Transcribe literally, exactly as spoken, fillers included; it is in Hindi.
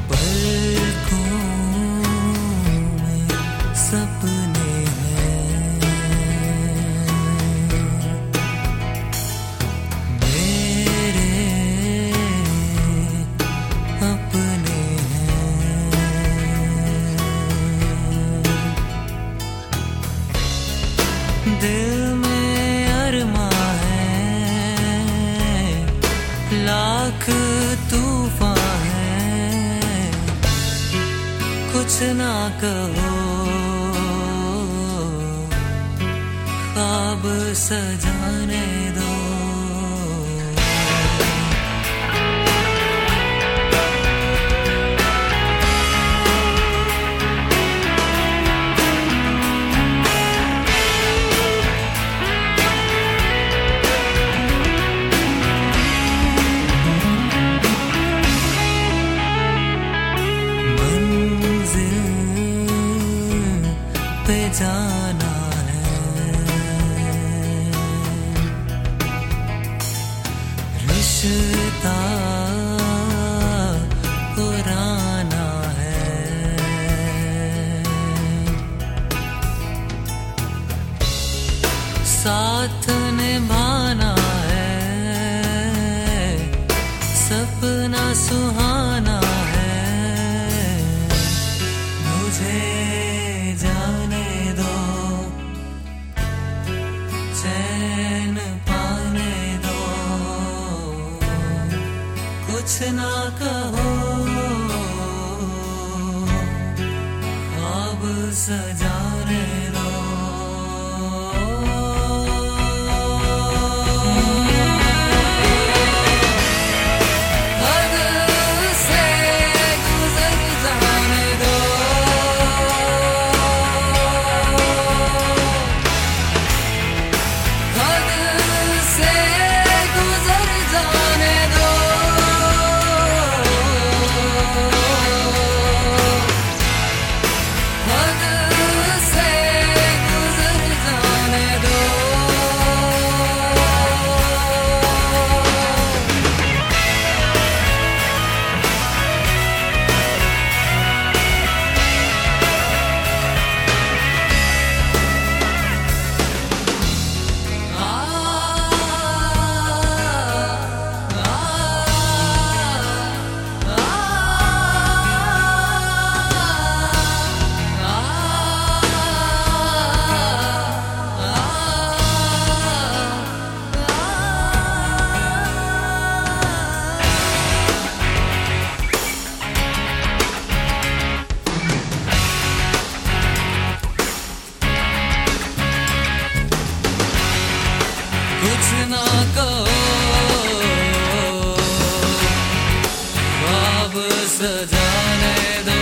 पलकों में सपने हैं मेरे अपने हैं। दिल में अरमां है, लाख तूफान है, कुछ ना कहो, ख्वाब सजाने दो। पे जाना है, रिश्ता पुराना है, साथ निभाना है, सपना सुहाना है, मुझे जाने दो, चैन पाने दो, कुछ ना कहो, ख्वाब सजाने दो। कुछ ना कहो, ख्वाब सजाने दो।